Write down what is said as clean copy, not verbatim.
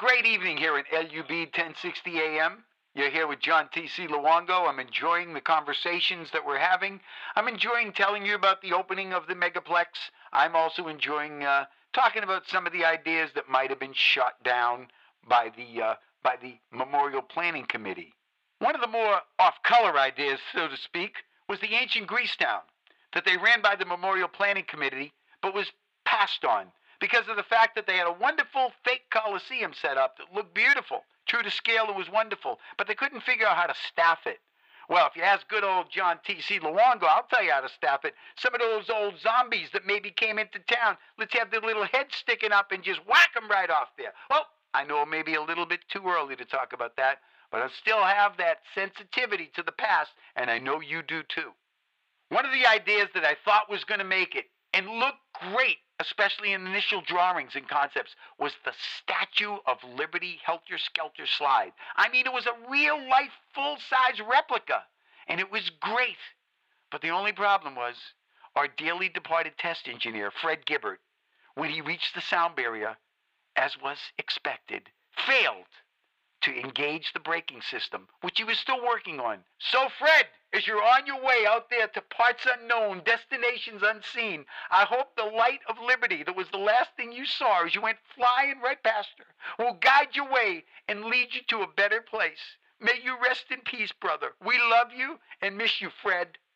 great evening here at LUB 1060 AM. You're here with John T.C. Luongo. I'm enjoying the conversations that we're having. I'm enjoying telling you about the opening of the Megaplex. I'm also enjoying talking about some of the ideas that might have been shot down by the Memorial Planning Committee. One of the more off-color ideas, so to speak, was the ancient Greece town that they ran by the Memorial Planning Committee, but was passed on because of the fact that they had a wonderful fake coliseum set up that looked beautiful, true to scale, and was wonderful, but they couldn't figure out how to staff it. Well, if you ask good old John T.C. Luongo, I'll tell you how to staff it. Some of those old zombies that maybe came into town, let's have their little heads sticking up and just whack them right off there. Well, I know it may be a little bit too early to talk about that, but I still have that sensitivity to the past, and I know you do too. One of the ideas that I thought was going to make it and look great, especially in initial drawings and concepts, was the Statue of Liberty Helter Skelter slide. I mean, it was a real-life, full-size replica, and it was great. But the only problem was our dearly departed test engineer, Fred Gibbert, when he reached the sound barrier, as was expected, failed to engage the braking system, which he was still working on. So, Fred, as you're on your way out there to parts unknown, destinations unseen, I hope the light of liberty that was the last thing you saw as you went flying right past her will guide your way and lead you to a better place. May you rest in peace, brother. We love you and miss you, Fred.